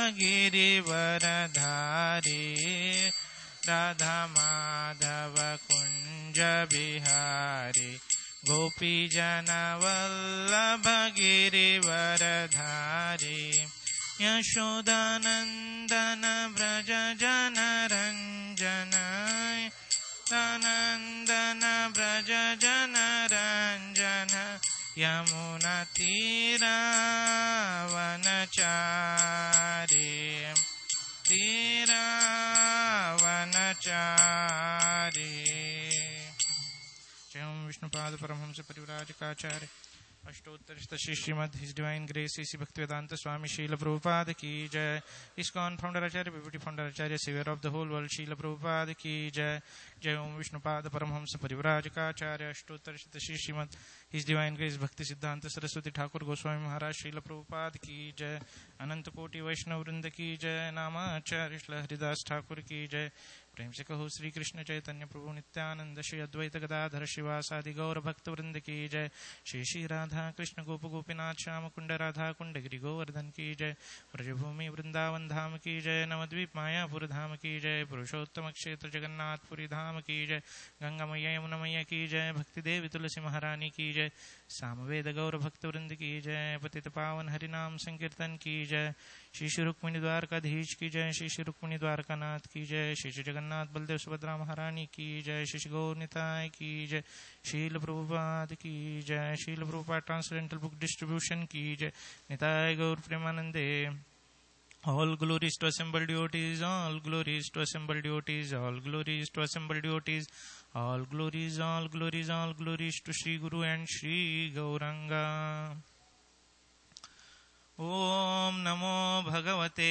गिरिवरधारी राधा माधव कुंज बिहारी गोपी जन वल्लभ गिरिवरधारी यशोदानंदन व्रज जन रंजन नंदन व्रज जन रंजन यमुना तीरावनचारी तीरावनचारी। जय ओम विष्णुपाद परमहंस परिव्राजकाचार्य अष्टोत्तर श्री श्रीमद his divine grace Shri Bhaktivedanta Swami Srila Prabhupada की जय। इस्कॉन फाउंडर आचार्य विभूति फाउंडर आचार्य saviour of the whole world Srila Prabhupada की जय। जय ओम विष्णुपाद परमहंस परिव्राजकाचार्य अष्टोत्तर श्री श्रीमद his divine grace Bhaktisiddhanta Saraswati Thakur Goswami महाराज शील प्रभुपाद की जय। अनंत कोटि वैष्णव वृंद की जय। नामाचार्य श्री हरिदास ठाकुर की जय। प्रेम से कहो श्री कृष्ण चैतन्य प्रभु नित्यानंद श्री अद्वैत गदाधर शिवासादि गौर भक्त वृंद की जय। श्री श्री राधा कृष्ण गोप गोपीनाथ श्याम कुंड राधा कुंड गिरि गोवर्धन की जय। ब्रजभूमि वृंदावन धाम की जय। नवद्वीप मायापुर धाम की जय। पुरुषोत्तम क्षेत्र जगन्नाथपुरी धाम की जय। गंगा मैया यमुना मैया की जय। भक्ति देवी तुलसी महारानी की जय। सामवेद गौर भक्त वृंद की जय। पतित पावन हरिनाम संकीर्तन की जय। श्री श्री रुक्मिणी द्वारकाधीश की जय। श्री श्री रुक्मिणी द्वारकानाथ की जय। श्री श्री जगन्नाथ बलदेव सुभद्रा महारानी की जय। श्री श्री गौर निताय की जय। शील प्रभुपाद की जय। शील प्रभुपाद ट्रांसडेंटल बुक डिस्ट्रीब्यूशन की जय। निताय गौर प्रेमानंदे। All glories to assembled devotees, all glories to assembled devotees, all glories to assembled devotees, all glories, all glories, all glories to Shri Guru and Shri Gauranga. Om Namo Bhagavate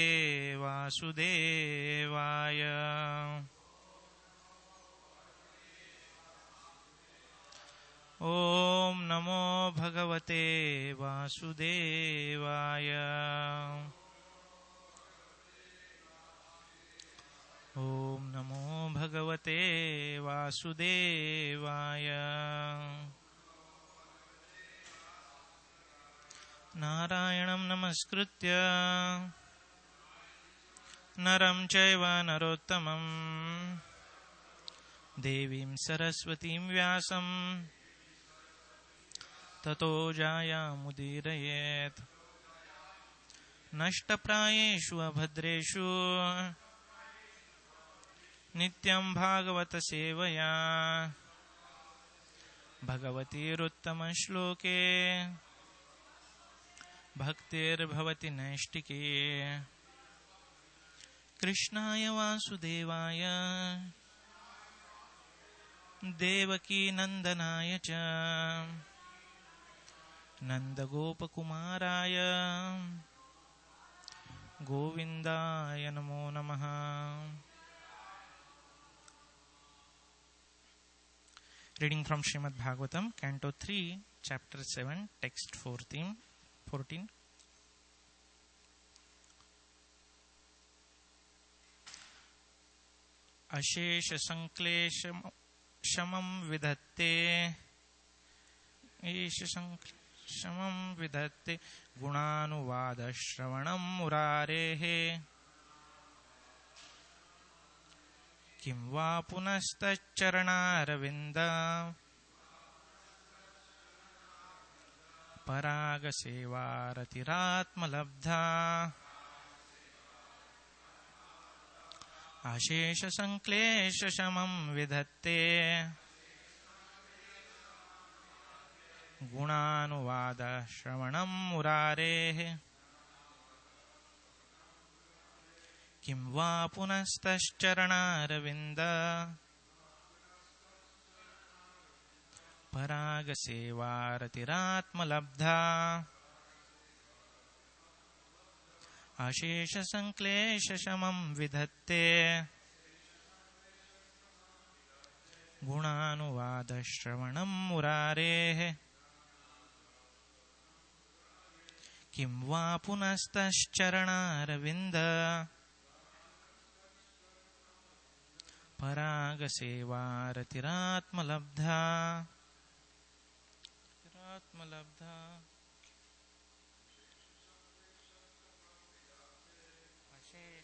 Vasudevaya. Om Namo Bhagavate Vasudevaya. Om Namo Bhagavate Vasudevaya. Narayanam Namaskritya Naram Chaiva Narottamam Devim Saraswatim Vyasam Tato Jayamudirayet Nashtaprayeshu Abhadreshu नित्यं भागवत सेवया भगवतीरुत्तम श्लोके भक्तिर्भवति नैष्टिके। कृष्णाय वासुदेवाय देवकी नंदनाय च नंदगोपकुमाराय गोविंदाय नमो नमः। Reading from Srimad Bhagavatam, Canto 3, Chapter 7, Text 14. अशेष संक्लेश शमं विधत्ते ईश शमं विधत्ते गुणानुवाद श्रवणं मुरारेः किं वा पुनस्तच्चरणारविन्द परागसेवारतिरात्मलब्धा अशेष संक्लेश शमं विधत्ते गुणानुवाद श्रवणं मुरारेः किं वा पुनस्तश्चरणारविन्द परागसेवारतिरात्मलब्धा अशेष संक्लेश शमं विधत्ते गुणानुवाद श्रवणं मुरारेः किं वा पुनस्तश्चरणारविन्द परागसेवारतिरात्मलब्धा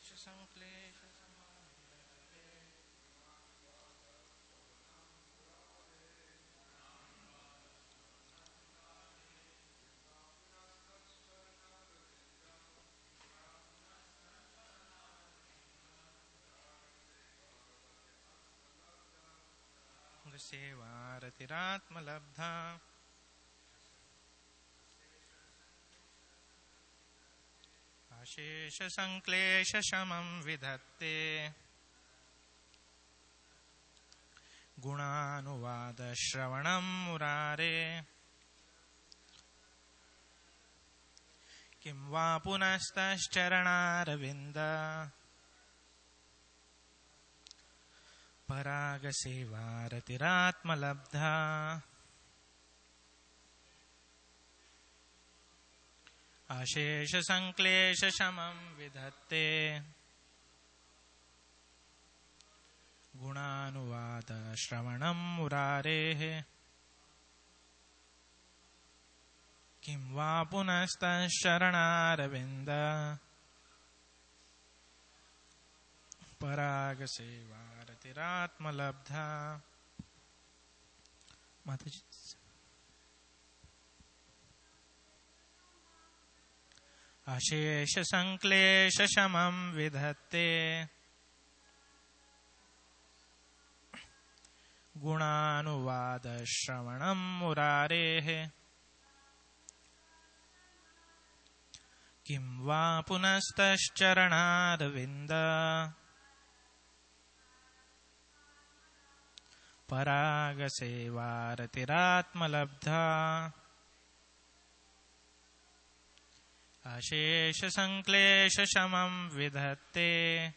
सेवारतिरात्मलब्धा अशेष संक्लेश शमं विधत्ते गुणानुवाद श्रवणं मुरारे किं वा पुनस्तश्चरणारविन्द परागसेवारतिरात्मलब्धा अशेष संक्लेश शमं विधत्ते गुणानुवाद श्रवणं मुरारेः किं वा पुनस्तशरणारविन्द परागसेवारतिरात्मलब्धा माताजी अशेष संक्लेश शमं विधत्ते गुणानुवाद श्रवणं मुरारेः किं वा पुनस्तश्चरणारविन्द परागसेवारतिरात्मलब्धा अशेष संक्लेश शमं विधत्ते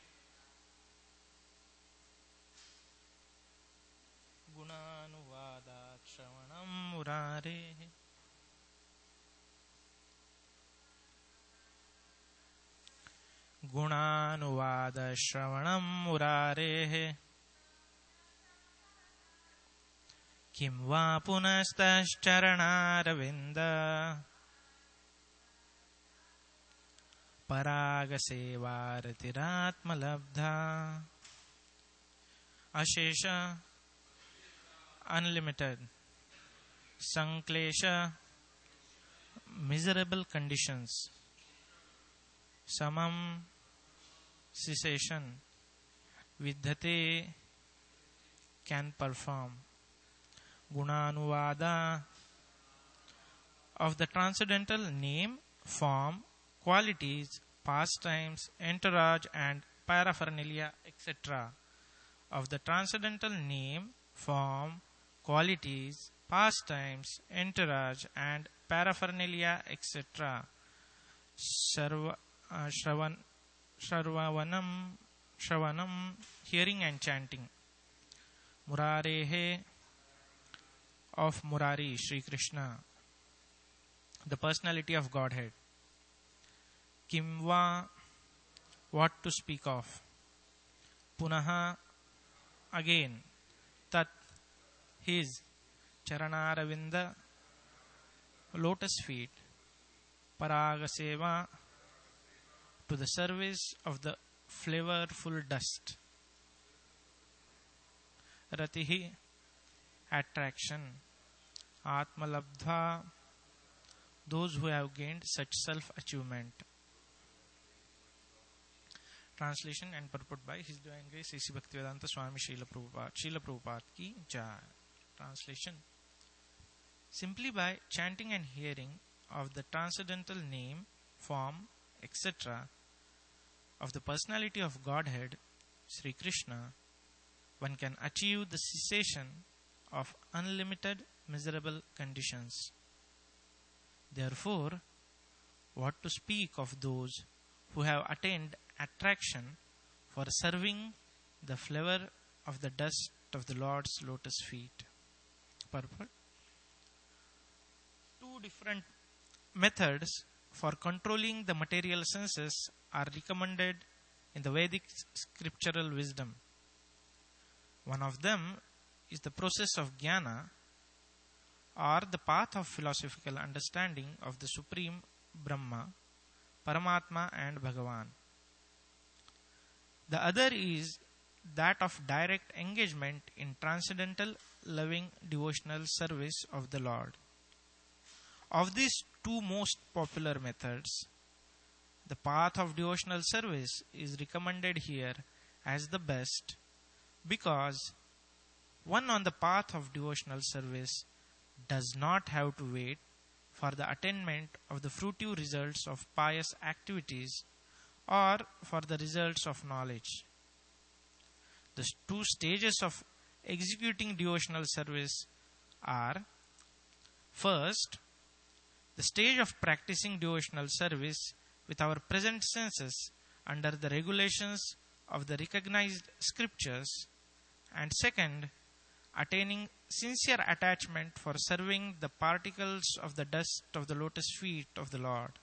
गुणानुवादात् श्रवणं मुरारेः गुणानुवाद श्रवणं मुरारेः किं वा पुनस्तश्चरणारविन्द परागसेवारतिरात्मलब्धा अशेष unlimited संक्लेश miserable conditions samam cessation viddhate can perform gunanuvada of the transcendental name, form, qualities, pastimes, entourage and paraphernalia, etc. of the transcendental name, form, qualities, pastimes, entourage and paraphernalia, etc. Shravanam, hearing and chanting. Murarehe, of Murari, Sri Krishna, the personality of Godhead. Kimva, what to speak of. Punaha, again. Tat, his. Charanaravinda, lotus feet. Paragaseva, to the service of the flavorful dust. Ratihi, attraction. Atmalabdha, those who have gained such self-achievement. Translation and purport by His Divine Grace A.C. Bhaktivedanta Swami Srila Prabhupada ki Jai. Translation. Simply by chanting and hearing of the transcendental name, form, etc. of the personality of Godhead, Sri Krishna, one can achieve the cessation of unlimited miserable conditions. Therefore, what to speak of those who have attained attraction for serving the flavor of the dust of the Lord's lotus feet. Purport. Two different methods for controlling the material senses are recommended in the Vedic scriptural wisdom. One of them is the process of jnana, or the path of philosophical understanding of the Supreme Brahma, Paramatma and Bhagavan. The other is that of direct engagement in transcendental, loving, devotional service of the Lord. Of these two most popular methods, the path of devotional service is recommended here as the best because one on the path of devotional service does not have to wait for the attainment of the fruitive results of pious activities or for the results of knowledge. The two stages of executing devotional service are: first, the stage of practicing devotional service with our present senses under the regulations of the recognized scriptures, and second, attaining sincere attachment for serving the particles of the dust of the lotus feet of the Lord.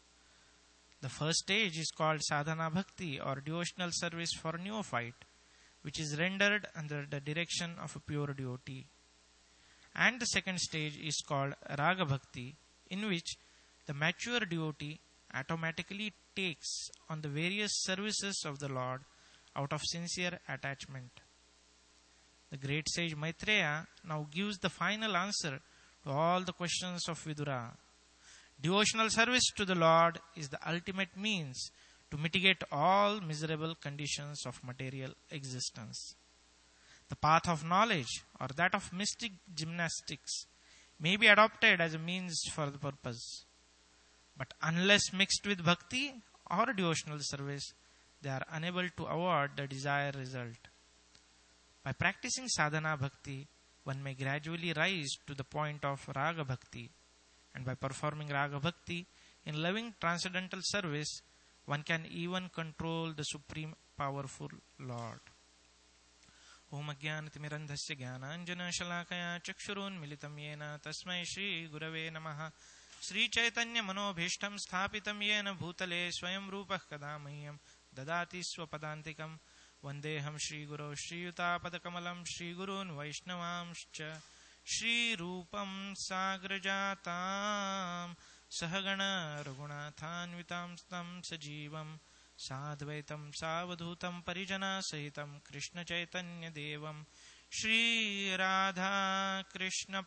The first stage is called sadhana bhakti or devotional service for neophyte, which is rendered under the direction of a pure devotee. And the second stage is called raga bhakti, in which the mature devotee automatically takes on the various services of the Lord out of sincere attachment. The great sage Maitreya now gives the final answer to all the questions of Vidura. Devotional service to the Lord is the ultimate means to mitigate all miserable conditions of material existence. The path of knowledge or that of mystic gymnastics may be adopted as a means for the purpose, but unless mixed with bhakti or devotional service, they are unable to award the desired result. By practicing sadhana bhakti, one may gradually rise to the point of raga bhakti, and by performing raga bhakti in loving transcendental service, one can even control the supreme powerful Lord. Om Ajnanatimirandhasya Jnananjana Shalakaya Chakshurunmilitam Yena Tasmai Shri Gurave Namaha. Sri Chaitanya Manobhishtam Sthapitam Yena Bhutale Swayam Rupah Kadamayyam Dadati Swapadantikam Vandeham Shri Guru Shri Yutapadakamalam Shri Gurun Vaishnavamscha Shri Rupam Sagrajatam Sahagana Raghunathanvitam Stam Sajivam Sadvaitam Savadhutam Parijana Sahitam Krishna Chaitanya Devam Shri Radha Krishna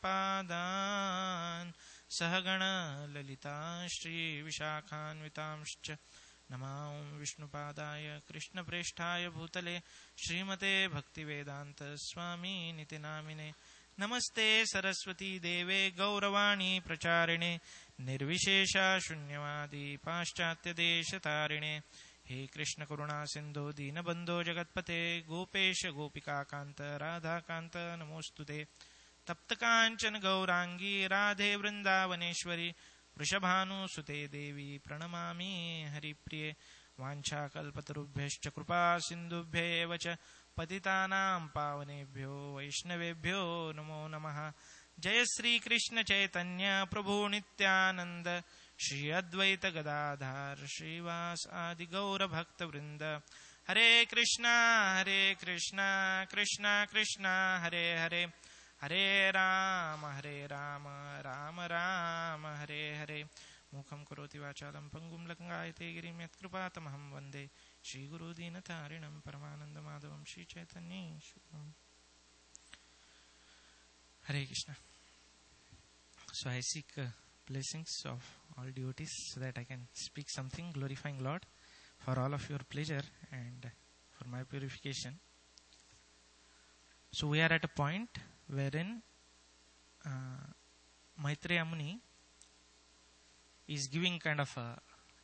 Padan Sahagana Lalita Shri Vishakhanvitamscha Namam Vishnupadaya Krishna Presthaya Bhutale Srimate Bhaktivedanta Swami Nitinamine Namaste Saraswati Deve Gauravani Pracharine Nirvishesha Shunyavadi Paschatya Deshatarine He Krishna Karuna Sindhu Dinabandho Jagatpate Gopesha Gopika Kanta Radha Kanta Namostude Taptakanchana Gaurangi Radhe Vrindavaneshwari Vrishabhanu Sute Devi Pranamami Haripriye Vancha Kalpatarubhyascha Krupa Sindhubhye Vacha Patitanam Pavanebhyo Vaishnavebhyo Namo Namaha Jaya Sri Krishna Chaitanya Prabhu Nityananda Shri Advaita Gadadhar Srivas Adi Gaura Bhakta Vrinda Hare Krishna Krishna Krishna Hare Hare Hare Rama Rama Rama Hare Hare Mukham Karoti Vachalam Pangum Lakangayate Girim Yat Kripatamaham Vande Shri Guru Dinatarinam Paramananda Madhavam Shri Chaitanya Hare Krishna. So I seek blessings of all devotees so that I can speak something glorifying Lord for all of your pleasure and for my purification. So we are at a point wherein Maitreya Muni is giving kind of a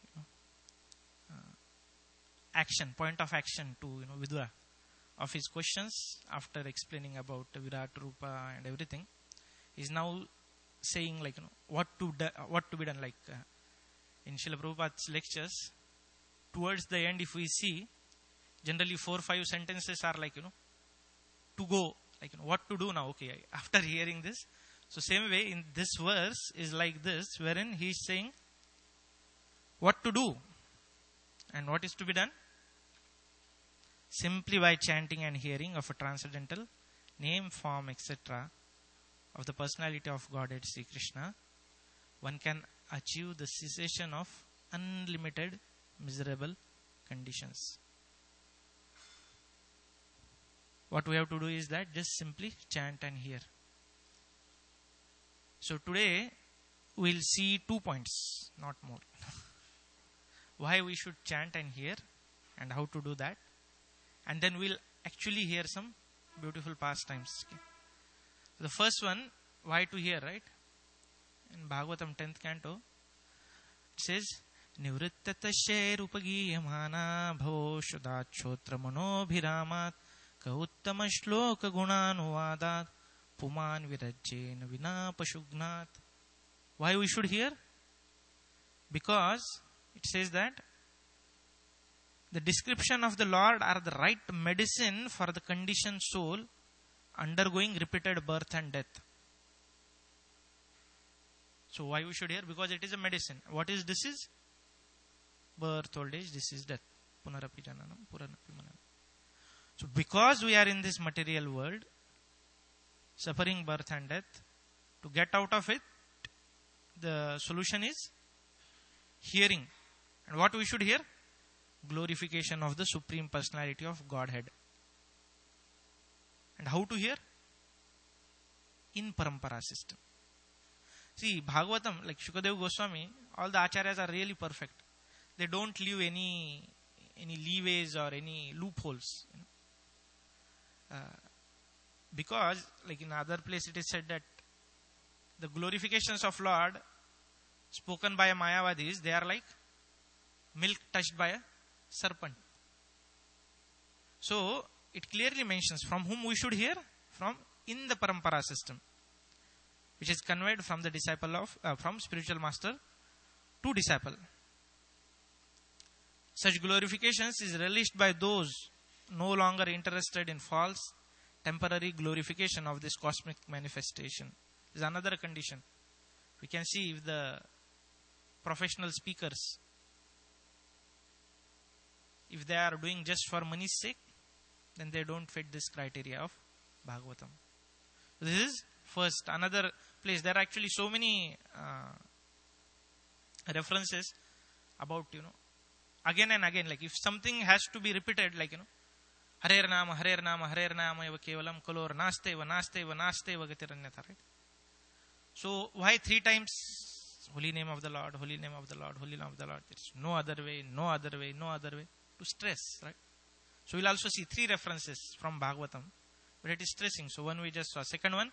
action, point of action to Vidura of his questions after explaining about Virat Rupa and everything. He is now saying what to be done. In Srila Prabhupada's lectures, towards the end, if we see, generally 4-5 sentences are to go, what to do now. Okay, after hearing this, so same way in this verse is like this, wherein he is saying what to do and what is to be done. Simply by chanting and hearing of a transcendental name, form, etc. of the personality of Godhead Sri Krishna, one can achieve the cessation of unlimited miserable conditions. what we have to do is that just simply chant and hear. So today we'll see 2 points, not more. Why we should chant and hear and how to do that. And then we'll actually hear some beautiful pastimes. Okay. The first one, why to hear, right? In Bhagavatam 10th canto, it says, Nivrittatasya rupagiyamana bhavo shudachotra manobhiramat ka uttama shloka gunanuvadat puman virajjena vina pashugnat. Why we should hear? Because it says that the description of the Lord are the right medicine for the conditioned soul undergoing repeated birth and death. So why we should hear? Because it is a medicine. What is disease? Birth, old age, disease, death. Punarapi jananam, puranapi mananam. So because we are in this material world, suffering birth and death, to get out of it, the solution is hearing. And what we should hear? Glorification of the Supreme Personality of Godhead. And how to hear? In Parampara system. See, Bhagavatam, like Shukadeva Goswami, all the acharyas are really perfect. They don't leave any leeways or any loopholes. Because, like in other place it is said that the glorifications of Lord spoken by Mayavadis, they are like milk touched by a serpent. So, it clearly mentions from whom we should hear? From in the Parampara system, which is conveyed from the disciple of, from spiritual master to disciple. Such glorifications is relished by those no longer interested in false, temporary glorification of this cosmic manifestation. This is another condition. We can see if the professional speakers, if they are doing just for money's sake, then they don't fit this criteria of Bhagavatam. This is first. Another place, there are actually so many references about, again and again, like if something has to be repeated, like, Harer Nama, Harer Nama, Harer Nama, eva kevalam kalor naste eva naste eva naste eva gatiranyatha, right? So why 3 times holy name of the Lord, holy name of the Lord, holy name of the Lord? There is no other way, no other way, no other way. To stress, right? So we'll also see 3 references from Bhagavatam, but it is stressing. So one we just saw. Second one,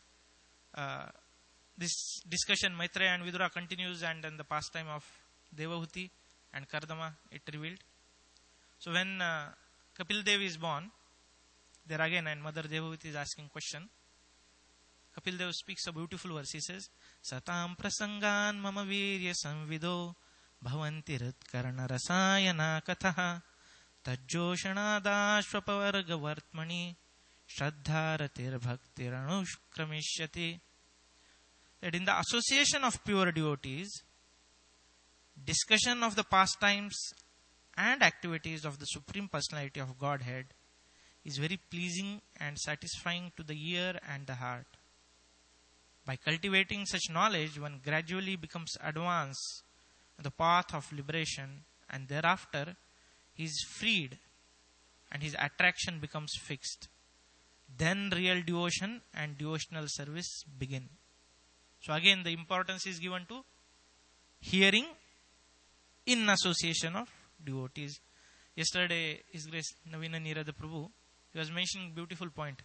this discussion Maitreya and Vidura continues, and then the pastime of Devahuti and Kardama it revealed. So when Kapil Dev is born, there again, and Mother Devahuti is asking question. Kapil Dev speaks a beautiful verse. He says, Satam prasangan mama virya samvido bhavanti ritkarna rasayana katha tajjoshanadashvapavarga vartmani shraddharatir bhaktiranushkramishyati. That in the association of pure devotees, discussion of the pastimes and activities of the Supreme Personality of Godhead is very pleasing and satisfying to the ear and the heart. By cultivating such knowledge, one gradually becomes advanced on the path of liberation, and thereafter he is freed and his attraction becomes fixed. Then real devotion and devotional service begin. So again, the importance is given to hearing in association of devotees. Yesterday, His Grace Navina Nirada Prabhu, he was mentioning a beautiful point.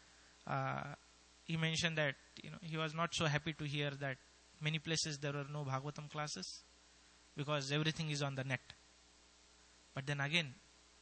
He mentioned that he was not so happy to hear that many places there were no Bhagavatam classes because everything is on the net. But then again,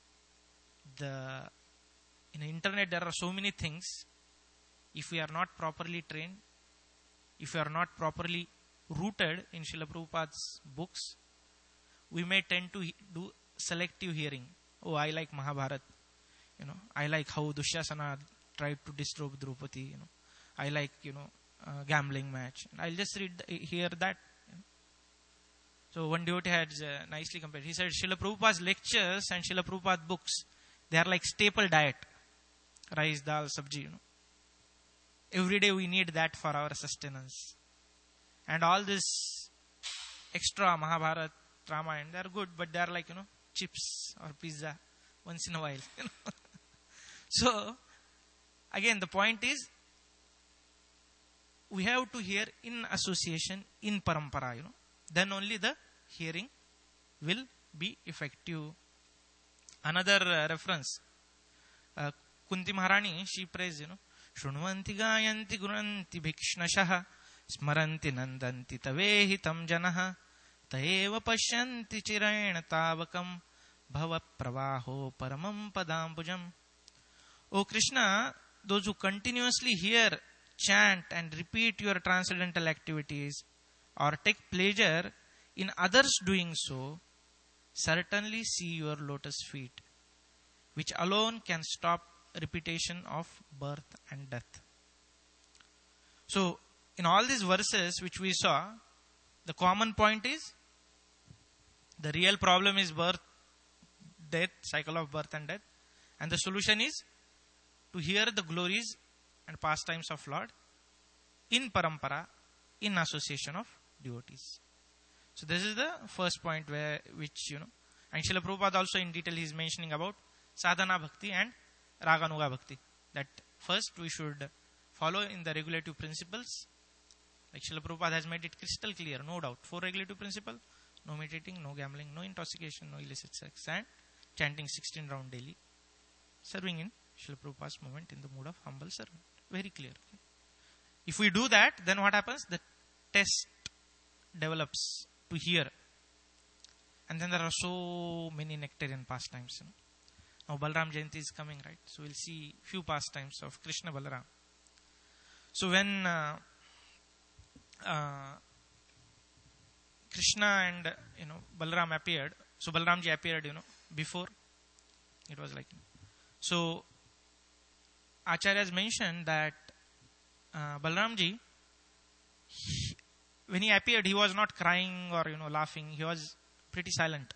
in the internet there are so many things. If we are not properly trained, if we are not properly rooted in Srila Prabhupada's books, we may tend to do selective hearing. Oh, I like Mahabharata. I like how Dushyasana tried to disrobe Draupadi. I like, gambling match. And I'll just hear that. So one devotee had nicely compared. He said, Srila Prabhupada's lectures and Srila Prabhupada's books, they are like staple diet. Rice, dal, sabji, Every day we need that for our sustenance. And all this extra Mahabharata, Ramayana, they are good, but they are like, chips or pizza once in a while. So, again, the point is, we have to hear in association, in parampara, then only the hearing will be effective. Another reference, Kunti Maharani, she prays, Shrunvanti gayanti gunanti bhikshnashah smaranti nandanti tavehitam janaha taeva pashyanti chiraena tavakam bhava pravaho paramam padambujam. O Krishna, those who continuously hear, chant and repeat your transcendental activities or take pleasure in others doing so, certainly see your lotus feet, which alone can stop repetition of birth and death. So, in all these verses which we saw, the common point is, the real problem is birth, death, cycle of birth and death. And the solution is to hear the glories and pastimes of Lord in parampara, in association of devotees. So this is the first point which, and Srila Prabhupada also in detail is mentioning about sadhana bhakti and raganuga bhakti. That first we should follow in the regulative principles. Like Srila Prabhupada has made it crystal clear, no doubt. 4 regulative principles: no meditating, no gambling, no intoxication, no illicit sex, and chanting 16 round daily. Serving in Srila Prabhupada's movement in the mood of humble servant. Very clear. If we do that, then what happens? The test develops to hear. And then there are so many nectarian pastimes. Now Balaram Jayanti is coming, right? So we'll see few pastimes of Krishna Balaram. So when Krishna and Balaram appeared, so Balaramji appeared, before. It was like, so Acharya has mentioned that Balaramji, when he appeared, he was not crying or laughing. He was pretty silent.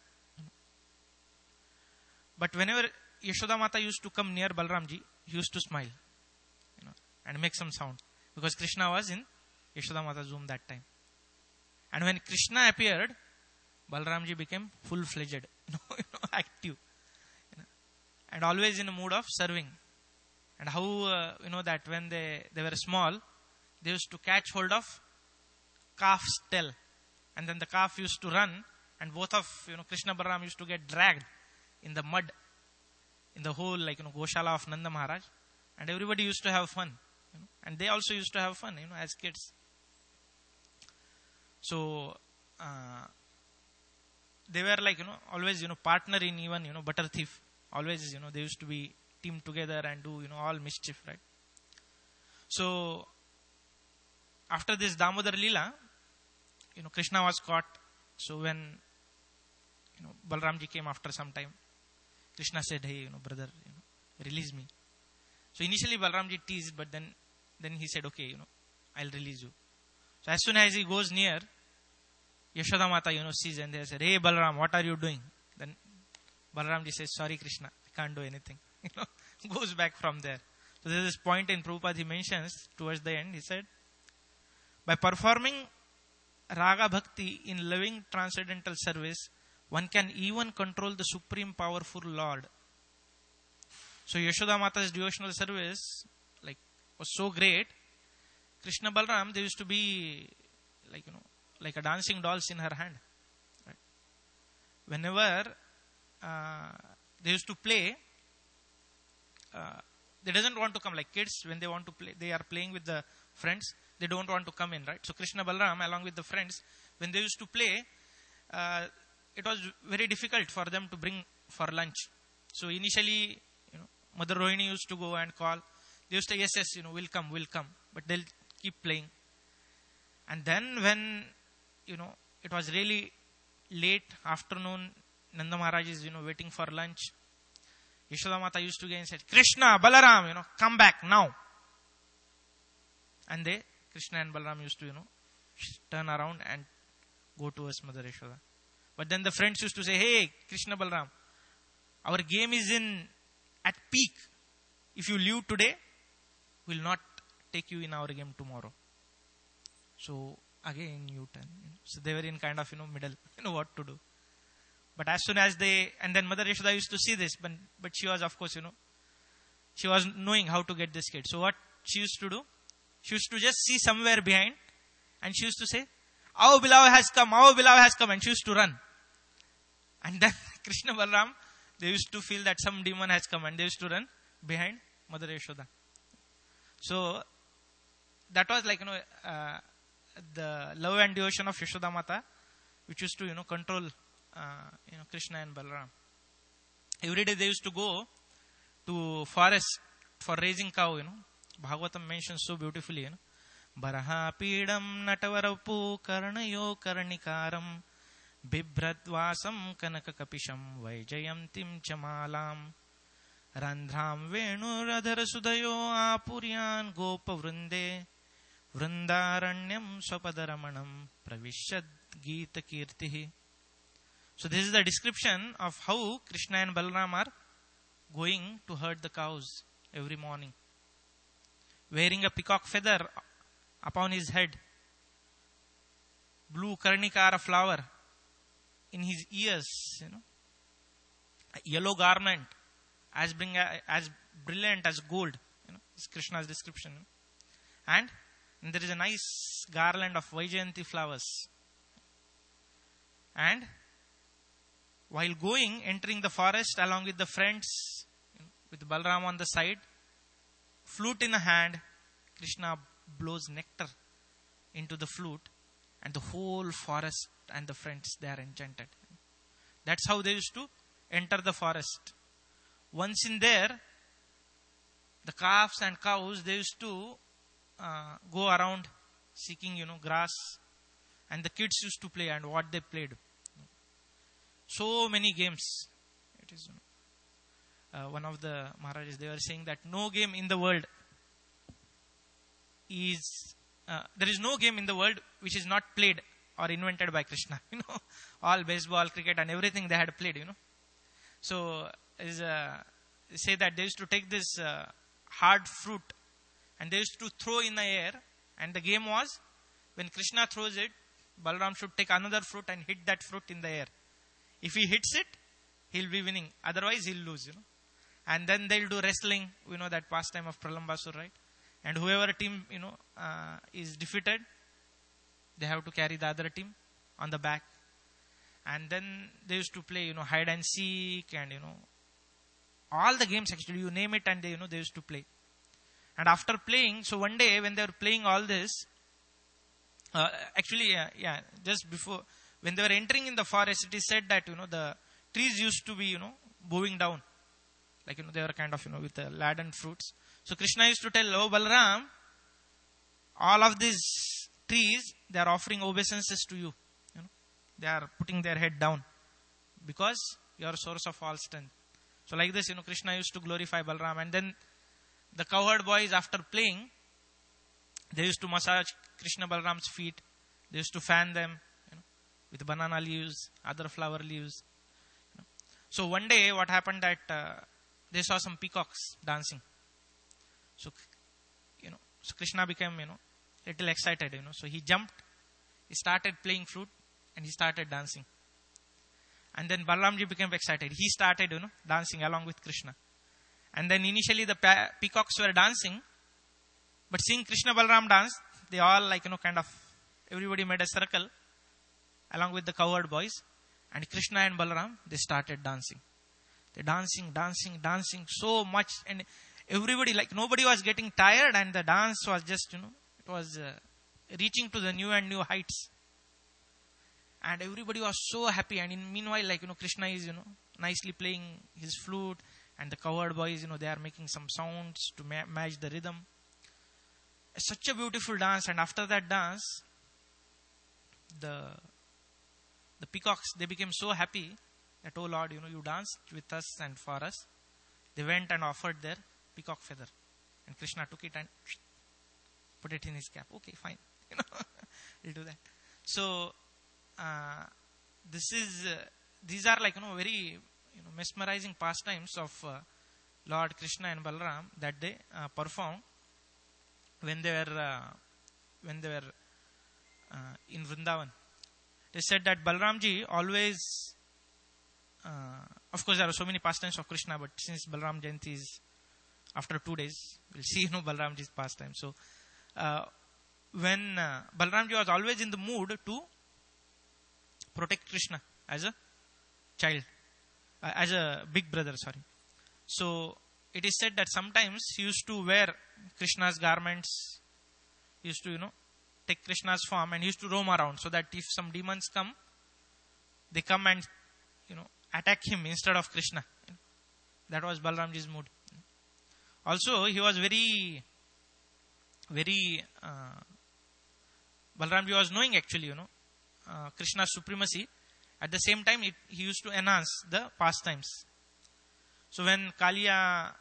But whenever Yashoda Mata used to come near Balaramji, he used to smile, and make some sound, because Krishna was in Yashoda Mata's womb that time. And when Krishna appeared, Balaramji became full-fledged, active, and always in a mood of serving. And how that when they were small, they used to catch hold of calf's tail, and then the calf used to run, and both of Krishna Balaram used to get dragged in the mud in the whole Goshala of Nanda Maharaj, and everybody used to have fun, and they also used to have fun as kids. So they were always partner in even butter thief. Always they used to be teamed together and do all mischief, right? So after this Damodar Leela, Krishna was caught. So when Balaramji came after some time, Krishna said, "Hey, brother, release me." So initially Balaramji teased, but then he said, "Okay, I'll release you." So as soon as he goes near, Yashoda Mata, sees, and they said, "Hey Balaram, what are you doing?" Then Balaramji says, "Sorry Krishna, I can't do anything." Goes back from there. So there's this point in Prabhupada he mentions towards the end. He said, by performing Raga Bhakti in loving transcendental service, one can even control the supreme powerful Lord. So Yashoda Mata's devotional service was so great. Krishna Balaram, they used to be like a dancing dolls in her hand. Right? Whenever they used to play, they doesn't want to come like kids. When they want to play, they are playing with the friends. They don't want to come in, right? So Krishna Balaram, along with the friends, when they used to play, it was very difficult for them to bring for lunch. So initially, Mother Rohini used to go and call. They used to say, yes, we'll come. But they'll keep playing. And then when, it was really late afternoon, Nanda Maharaj is, waiting for lunch. Yashoda Mata used to go and said, "Krishna, Balaram, come back now." And Krishna and Balaram used to, turn around and go towards Mother Yashoda. But then the friends used to say, "Hey, Krishna Balaram, our game is at peak. If you leave today, we'll not take you in our game tomorrow." So again, you turn. So they were in kind of, middle, what to do. But as soon as and then Mother Yashoda used to see this, but she was, of course, she was knowing how to get this kid. So what she used to do? She used to just see somewhere behind, and she used to say, our beloved has come, our beloved has come, and she used to run. And then Krishna Balaram, they used to feel that some demon has come, and they used to run behind Mother Yashoda. So that was like, the love and devotion of Yashoda Mata, which used to, control, Krishna and Balaram. Every day they used to go to forest for raising cow, Bhagavatam mentions so beautifully, Baraha Pidam Natavarapu Karnayo Karnikaram Bibhradvasam Kanakakapisham Vaijayantim Chamalam Randhram Venuradhara Sudayo Apuryan Gopa Vrunde Vrindaranyam Swapadaramanam Pravishad Gita Kirtihi. So this is the description of how Krishna and Balaram are going to herd the cows every morning. Wearing a peacock feather upon his head, blue karnikara flower in his ears, a yellow garment as brilliant as gold, is Krishna's description. And there is a nice garland of Vaijayanti flowers. And while entering the forest along with the friends, with Balaram on the side, flute in a hand, Krishna blows nectar into the flute, and the whole forest and the friends, they are enchanted. That's how they used to enter the forest. Once in there, the calves and cows, they used to go around seeking, grass, and the kids used to play, and what they played. So many games. It is, one of the Maharajas, they were saying that no game in the world is, there is no game in the world which is not played or invented by Krishna. All baseball, cricket and everything they had played, So, say that they used to take this hard fruit and they used to throw in the air, and the game was, when Krishna throws it, Balaram should take another fruit and hit that fruit in the air. If he hits it, he'll be winning. Otherwise, he'll lose, And then they'll do wrestling. We know that pastime of Pralambasur, right? And whoever team, is defeated, they have to carry the other team on the back. And then they used to play, hide and seek and, all the games actually, you name it, and they used to play. And after playing, so one day when they were playing all this, just before, when they were entering in the forest, it is said that, the trees used to be, bowing down. Like, they were kind of, with the laden fruits. So Krishna used to tell, oh Balaram, all of these trees, they are offering obeisances to you. They are putting their head down because you are source of all strength. So like this, Krishna used to glorify Balaram. And then the cowherd boys, after playing, they used to massage Krishna Balaram's feet. They used to fan them, with banana leaves, other flower leaves. So one day, what happened that they saw some peacocks dancing. So, so Krishna became, little excited, So he jumped, he started playing flute, and he started dancing. And then Balaramji became excited. He started, dancing along with Krishna. And then initially the peacocks were dancing, but seeing Krishna Balaram dance, they all everybody made a circle along with the cowherd boys. And Krishna and Balaram, they started dancing. They dancing so much. And everybody, nobody was getting tired, and the dance was just, it was reaching to the new and new heights. And everybody was so happy. And meanwhile, Krishna is, nicely playing his flute, and the cowherd boys, they are making some sounds to match the rhythm. Such a beautiful dance. And after that dance, the peacocks, they became so happy that, oh Lord, you danced with us and for us. They went and offered their peacock feather. And Krishna took it and put it in his cap. Okay, fine. He'll do that. So, these are very, mesmerizing pastimes of Lord Krishna and Balaram that they performed when they were in Vrindavan. They said that Balaramji always, of course there are so many pastimes of Krishna, but since Balaram Jayanti is after 2 days, we'll see, Balramji's pastime. So, when Balramji was always in the mood to protect Krishna as a child, as a big brother, sorry. So, it is said that sometimes he used to wear Krishna's garments, he used to, take Krishna's form and he used to roam around so that if some demons come, they come and, attack him instead of Krishna. That was Balramji's mood. Also, he was very, Balramji was knowing actually, Krishna's supremacy. At the same time, he used to enhance the pastimes. So when Kaliya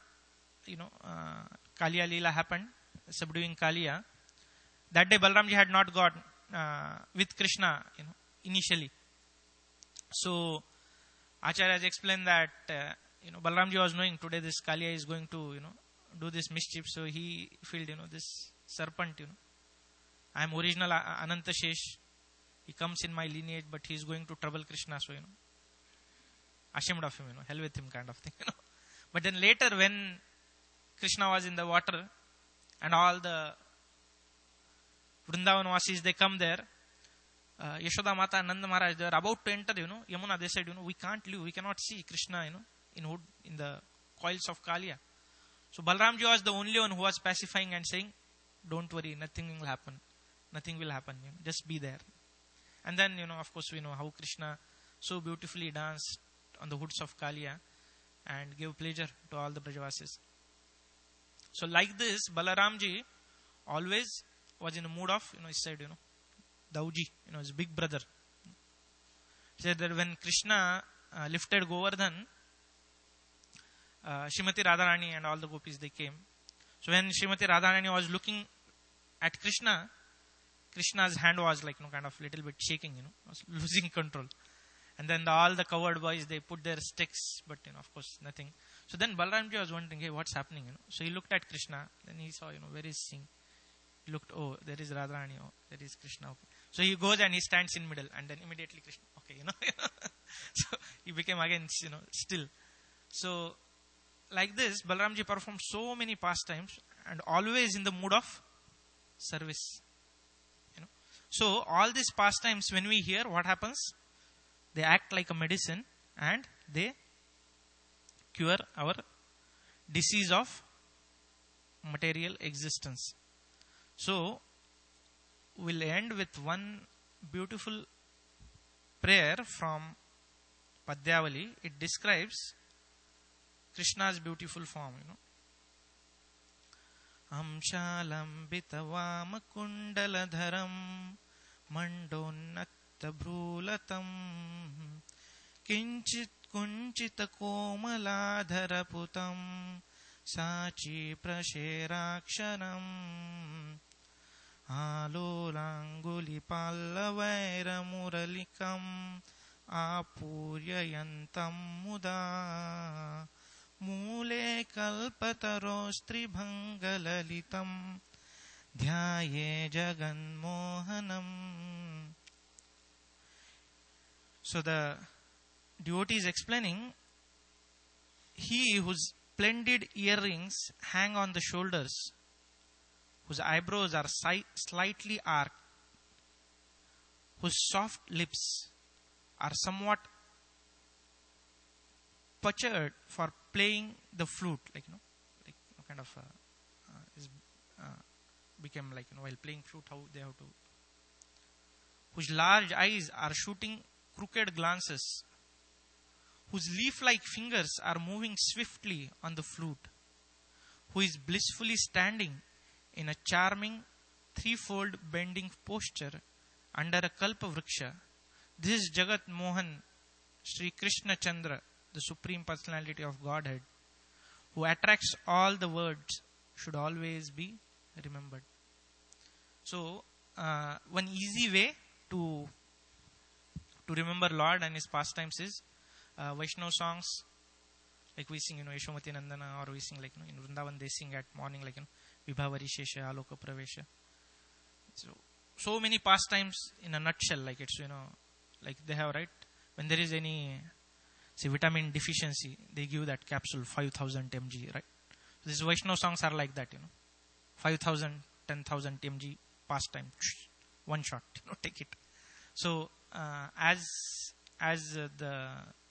Leela happened, subduing Kaliya, that day Balramji had not got with Krishna, initially. So Acharya has explained that, Balramji was knowing today this Kaliya is going to, do this mischief. So he felt, this serpent, I am original Anantashesh. He comes in my lineage, but he is going to trouble Krishna. So, ashamed of him, hell with him kind of thing, But then later when Krishna was in the water and all the Vrindavan Vasis, they come there, Yashoda Mata and Nanda Maharaj, they are about to enter, Yamuna, they said, we can't leave, we cannot see Krishna, in the coils of Kaliya. So Balramji was the only one who was pacifying and saying, don't worry, nothing will happen. Nothing will happen, just be there. And then, of course, we know how Krishna so beautifully danced on the hoods of Kaliya and gave pleasure to all the Brajavasis. So like this, Balaramji always was in a mood of, he said, Dauji, his big brother. He said that when Krishna lifted Govardhan, Srimati Radharani and all the gopis, they came. So when Srimati Radharani was looking at Krishna, Krishna's hand was like, kind of little bit shaking, was losing control. And then all the coward boys, they put their sticks, but, of course, nothing. So then Balramji was wondering, hey, what's happening, So he looked at Krishna, then he saw, where is Singh? He looked, oh, there is Radharani, oh, there is Krishna, okay. So he goes and he stands in middle, and then immediately Krishna, okay, So he became again, still. So, like this, Balramji performed so many pastimes, and always in the mood of service. So, all these pastimes, when we hear, what happens? They act like a medicine and they cure our disease of material existence. So, we'll end with one beautiful prayer from Padyavali. It describes Krishna's beautiful form, Amshalambita Vama Kundaladharam Mandonatta Brulatam Kinchit Kunchita Komaladharaputam Sachi Prasheraksharam Alolanguli Pallavaira Muralikam Apuryayantam Muda Mule kalpatarostri-bhangalalitam dhyaye jaganmohanam. So the devotee is explaining, he whose splendid earrings hang on the shoulders, whose eyebrows are slightly arched, whose soft lips are somewhat puckered for playing the flute, became like, while playing flute, how they have to, whose large eyes are shooting crooked glances, whose leaf-like fingers are moving swiftly on the flute, who is blissfully standing in a charming threefold bending posture under a kalpa vriksha. This is Jagat Mohan Sri Krishna Chandra, the Supreme Personality of Godhead, who attracts all the words, should always be remembered. So, one easy way to remember Lord and His pastimes is Vaishnava songs, like we sing, Yashomati Nandana, or we sing like, in Vrindavan they sing at morning, like, Vibhavari Shesha, Aloka Pravesha. So many pastimes in a nutshell, like it's, like they have, right? When there is any, say, vitamin deficiency, they give that capsule 5000 mg, right? These Vaishnava songs are like that, 5,000, 10,000 mg pastime, one shot, take it. So as the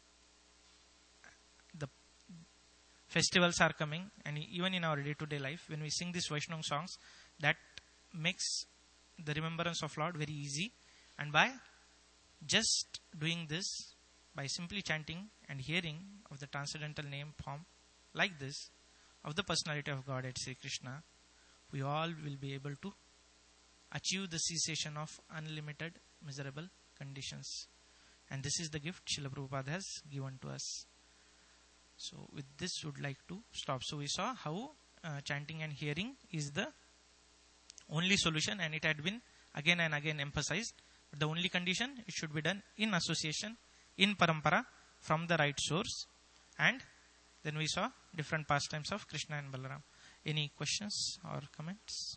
festivals are coming, and even in our day-to-day life, when we sing these Vaishnava songs, that makes the remembrance of Lord very easy. And by just doing this, by simply chanting and hearing of the transcendental name form like this, of the personality of Godhead Sri Krishna, we all will be able to achieve the cessation of unlimited miserable conditions. And this is the gift Srila Prabhupada has given to us. So with this, would like to stop. So we saw how chanting and hearing is the only solution, and it had been again and again emphasized. But the only condition, it should be done in association, in parampara, from the right source. And then we saw different pastimes of Krishna and Balaram. Any questions or comments?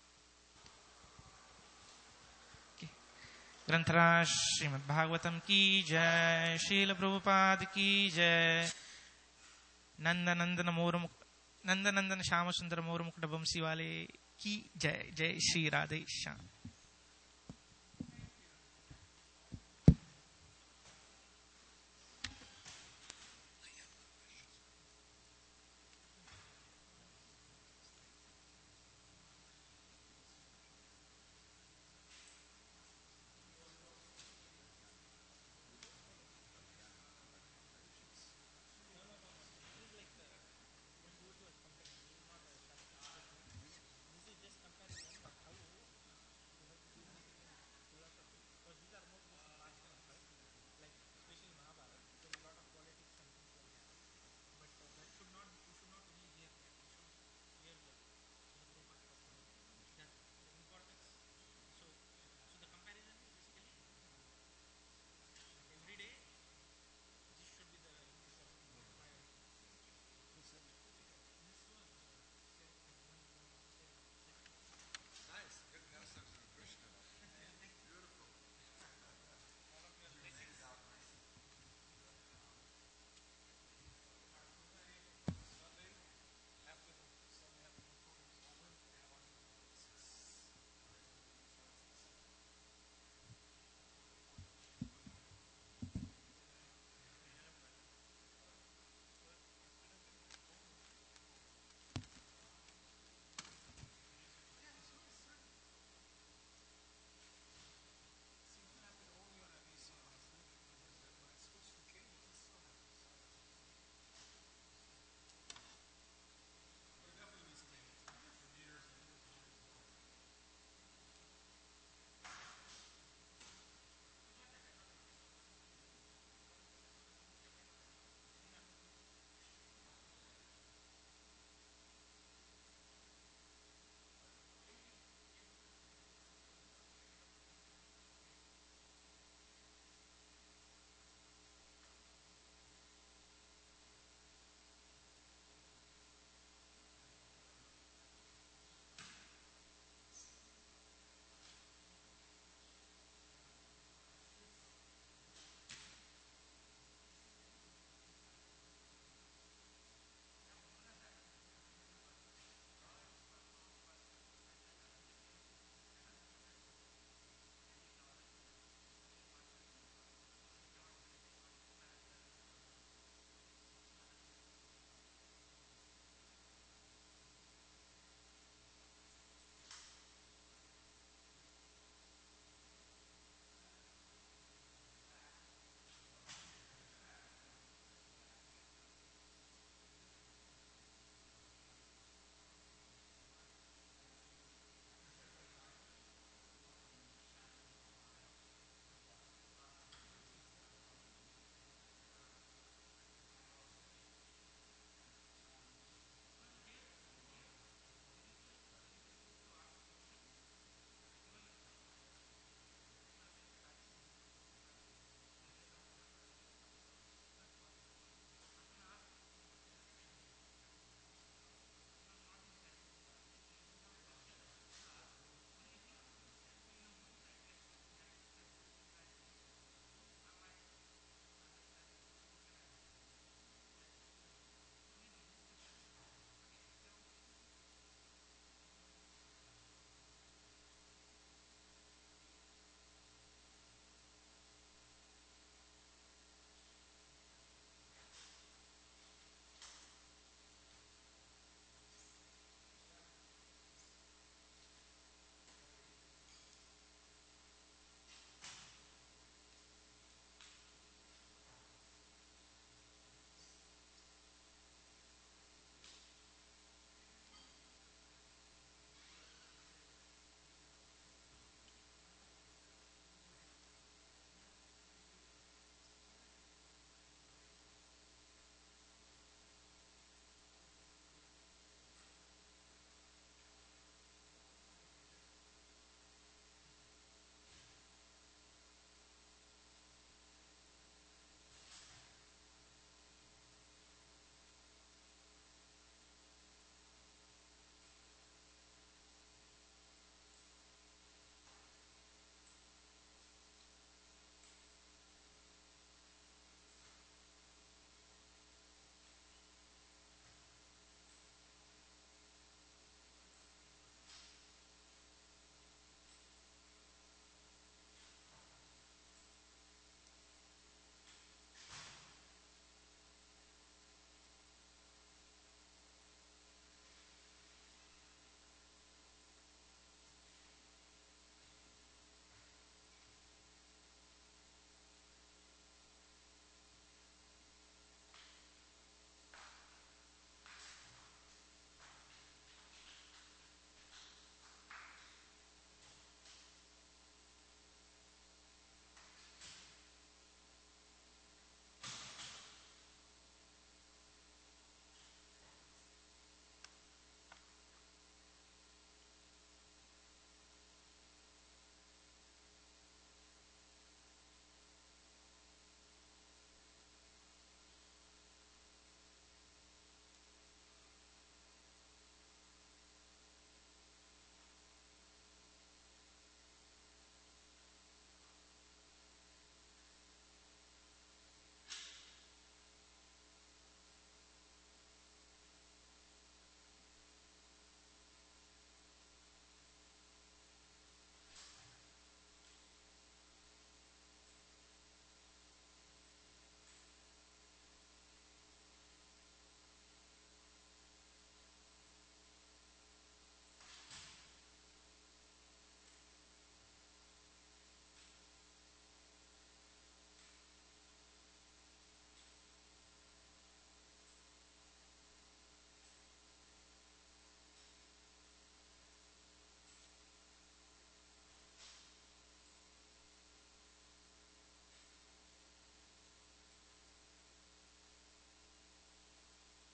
Okay. Granthara Srimad Bhagavatam ki jai, Srila Prabhupada ki jai, Nanda Nandana Shama Sundara Moramukta Bamsi Wale ki jai, Jai Shri Radhe Shyam.